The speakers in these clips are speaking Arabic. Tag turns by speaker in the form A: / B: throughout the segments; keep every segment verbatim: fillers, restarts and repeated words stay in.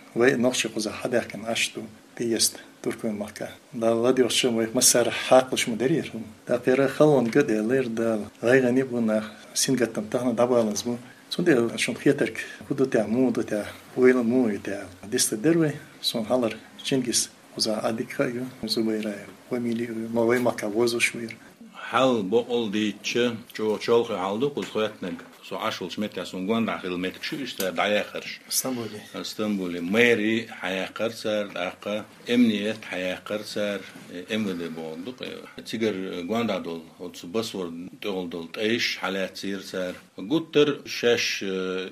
A: وي نقش قزا حدا كان عشتو تيست تركون مكة دا لدي وشم وي مسار حاقش مدير دا قيرا خلون قد لير دا غيغني بنا سينغتم تاعنا دابالز مو سوندي شون خيترك كودو تاع مو دو تاع ويل مو تاع ديست دروي سون هالر تشينغيس قزا اديك يو زوبيرا وميلي ما وي مكة وزو شوير
B: حال بقول دي تش جو شول حالدو قز خواتنك سو عشل شمت يا سونغوان داخل متكشو اشتا دايخرش
A: اسطنبولي
B: اسطنبولي ميري حياقر سر داقا امنيت حياقر سر امودي بوندق تيجر غواندا دول وتس باسور دول دول ايش حالات سير سر غوتر شاش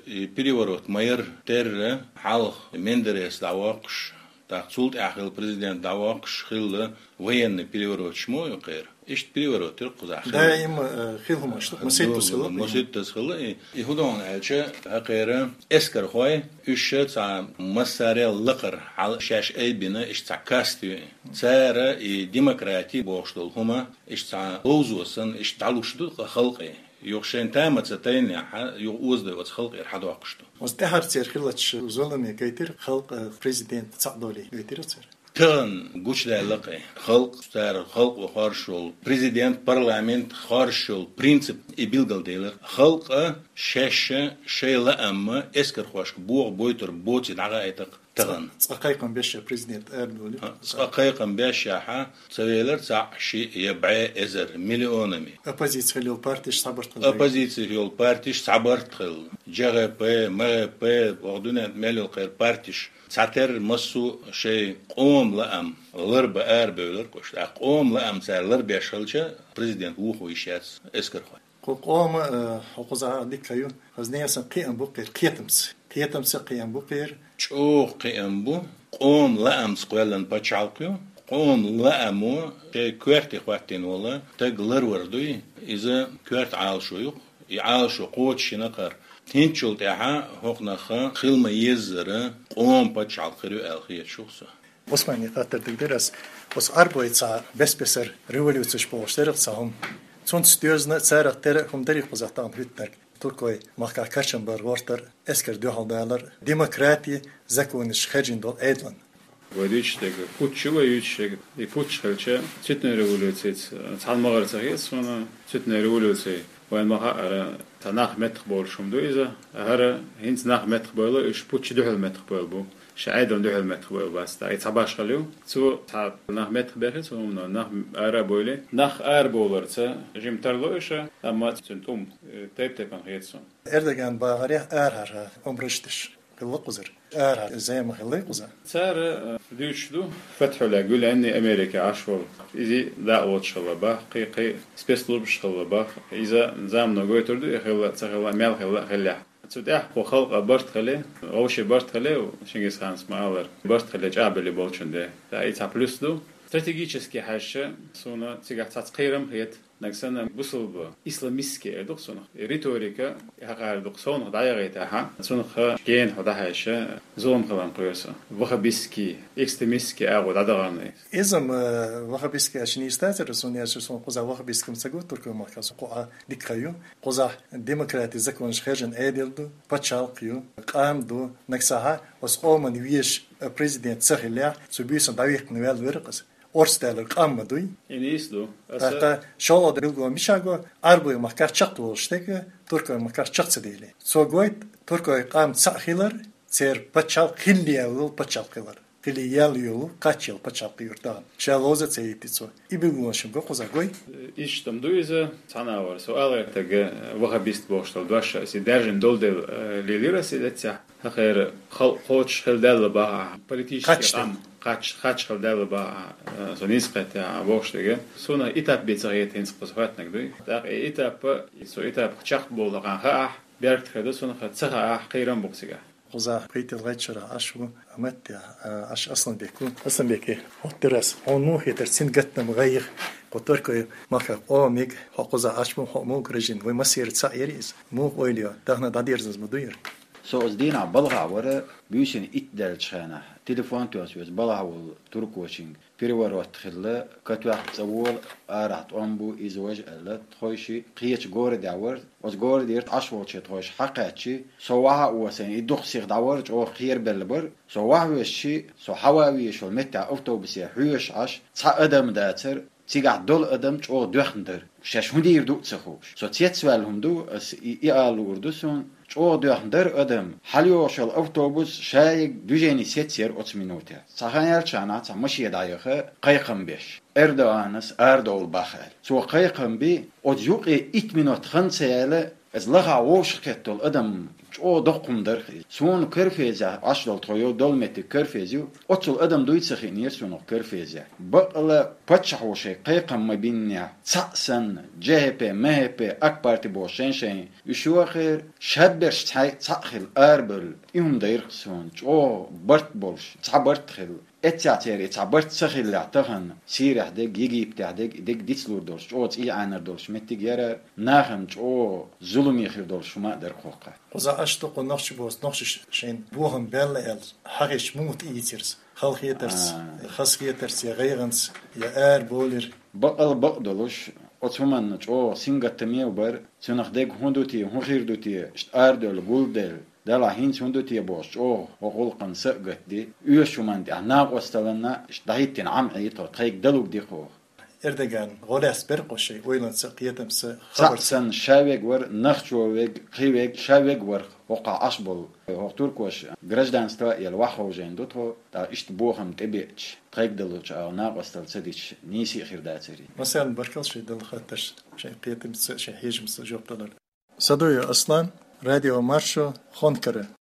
B: بريورот ماير تر حال مندرس داوقش تاعتولت اخر بريزيدنت داوقش خيل وين بريورот شمو يقير إيش بريورot ترقز
A: دائما خيلهم أشتغل مسيت تسخل
B: مسيت تسخل يهودون عالشة هقيرة إسكر خوي إيش تاع مساري لقر على شاش أي بنا إيش تاع كاستي سارة ديمقراطي بوشتل هما إيش تاع لوزوسن إيش تعلوشدو خلقي يوخشين تامة تتين يوزد وتخلق إرحاد واقشتو
A: وستحر تير خلتش زولمي كيتر خلق بريزيدنت تصعدولي كيتر تير
B: تان قوش لقي خلق ستار خلق وخارشول بريزيدنت برلمانت خارشول برينسيب يبيلغل ديلر خلق شاشة شيء لا أما إسكر خوش بوع بويتر بوتي دعائتك تغن
A: حقيقة بيش بريزيدنت أردولي
B: حقيقة بيش حا سويلر تاع شيء يبيع إزر مليونمي
A: أبوزيسيون لو بارتيش صبرت خل
B: أبوزيسيون بارتيش صبرت خل جغ بي ما بي وردنا مليون غير بارتيش ساتر مسو شيء قوم لأم لرب آر بيولر كوش قوم لأم سار لرب يشلشة بريزيدنت وخو يشاس إسكر خوي
A: قوم حقوزا ديك يوم خزنيا سن قيم بوقير قيتمس قيتمس قيم بوقير
B: شو قيم بو قوم لأم سقولن بتشالكيو قوم لأمو شيء كوارتي خواتين ولا تقلر وردوي إذا كوارت عال شويق يعال شو قوت شنقر تنشل تاعها هقناخا خلما يزرا قوم بتشعل خيرو الخير شوخسا
A: Osmani قاتر تقدرس بس أربعة ساعة بس بسر ريوليوتش بوشترق سهم صون ستيوزنا سارق ترى هم دري قزاتان هتنك تركوي ماكا كاشن برورتر اسكر دو هالدالر ديمقراطي زكونش خرجين دول ايدلن
C: وديشتك путчева ючек и путчхалча цветная революция цалмагарцагес сона цветная революция وين ما أرى تناخ متخ بول شوم دويزا هرا هنس ناخ متخ بولا إيش بوتش دوحل متخ بول بو شعيدون دوحل متخ بول بس تا يتصباش خليو تو تا ناخ متخ بخيت ومنا ناخ أرى بولي ناخ أر بولر تا جيم ترلو إيشا أما تنتم تيب تيبان خيتسون
A: إردوغان باغريه أرهر أمرشتش قلقزر أرهر زي ما خلقزر
C: صار ديوشدو فتحوا لقول أني أمريكا عشور إذا لا واتشلا با قي قي سبيسلوب شلا با إذا زامنا قويتردو يخلا تخلا مال خلا خلا تودع وخلق برت خلي أوشي برت خلي وشينجس خان سماعر برت خلي جاب اللي بولشن ده ده إيتا بلس دو стратегически حاجة سونا تيجي تسقيرم هيت نكسنا بوصل إسلاميسكي أدوك سونا ريتوريكا هقار دوك سونا دايريتها سونا خا جين هذا حاجة زوم خلان قياسا وخبيسكي إكستريميسكي أو دادراني
A: إذا وخبيسكي عشان يستأثر سونا سونا قزا وخبيسكي مسجود تركيا مركز قوة ديكايو قزا ديمقراطي زكونش خارجن أديلدو بتشالقيو قام دو نكسها وسقومن ويش بريزيدنت سهلة سبيسن دايق نوال ورقس أرسل القام دوي.
C: إنيسدو.
A: هذا شغل ده بيلقوا مشاغو أربعة مكار شقت وشتك تركيا مكار شقت سديله. سوغويت تركيا قام ساخيلر سير بتشال خلي أول بتشال خيلر. خلي ياليو كاتشيل بتشال خيرتان. شالوزة سيتيسو. يبيلقوا شنو قوزاغوي.
C: إيش تم دويزة تناور سؤال تجا وخبيست بوشتل دوشة سيدرجن دولدل ليليرا سيدتها خير خل خوش خلدل با politisch am قاتش قاتش خلدل با سونيسقت بوشتجا سونا إتاب بيتزايت هنس قصفات نقدي داق إتاب سو إتاب خشق بولغان خا بيرت خدو سونا ختصها خيران بوكسيجا
A: قزا بيت الغيتشرا أشو أمت أش أصلا بيكون أصلا بيكي هترس هونو هترسين قتنا مغير قطركوا ما خا أوميج قزا أشمو مو كرجين ومسير تسعيريز مو أوليو دهنا داديرز مدير
D: سو أزدينا بلغة ورا بيوشن إتدال شخانة تليفون تواسوس بلغة والترك واشينج بيروارات خلا كتواحد تصور أرحت أمبو إزواج ألا تخوشي قيش جور دعور وز جور ديرت عشرة شيء تخوش حقاتشي سواها وسين يدخ سيخ دعور جو خير بالبر سواها وشي سو حواوي شو متى أوتوبيس حوش عش تص أدم داتر تيجع دول أدم جو دوخندر شش هندي يردو تسخوش سو تيتسوال هندو اس إيالو وردوسون جو دوخندر أدم حليو شو الأوتوبيس شايق دوجيني سيتسير أتس مينوتا صحيح شانا مشي يدعيخه قيقم بيش أردوانس أردول بخال سو قيقم بي أديوقي إت مينوت خمسة از لغا وش كتول أدم جو دقم در سون كرفيزا عشرة طيو دولمتي كرفيزيو أتول أدم دويت سخينير سون كرفيزا بقلا بتشح وشي قيقم ما بيننا تسن جهب مهب أكبر بوشين شين يشوا خير شبرش تاي تأخل أربل يوم دايرخسون جو برت بولش تعبرت خل اتعتير اتعبرت سخيل لعتهن سيرح دق يجي بتاع دق دق ديسلور دولش جو تي عانر دولش متجرا ناخم جو ظلم يخير دولش ما در خوقه
A: وزا أشتق ونخش بوس نخش شين بوهم بيلا حقش موت إيترز خلق يترس خس يترس يا غيرنس يا آر بولر
D: بقل بقدلش أتمنى جو سينغت ميوبر سنخ دق هندوتي هنخير دوتي اشت آردل بولدل دلا هين هندوتي بوش جو وقلقن سقت دي يوشمان دي ناق وستلنا اشت دهيتين عم عيتو تخيك دلوك دي خو
A: إردغان غولاس برقشي ويلن سقيتم س خبر
D: سن شاويق ور نخشوويق خيويق شاويق ور وقع أشبل وقتوركوش гражданство يل واخو جندوتو تا اشت بوهم تبيتش تخيك دلوش او ناق وستل سديش نيسي خير داتري
A: مثلا بركل شي دل خطش شي قيتم س شي هيجم س جوب دلر صدوي أصلا راديو مارشو خونكره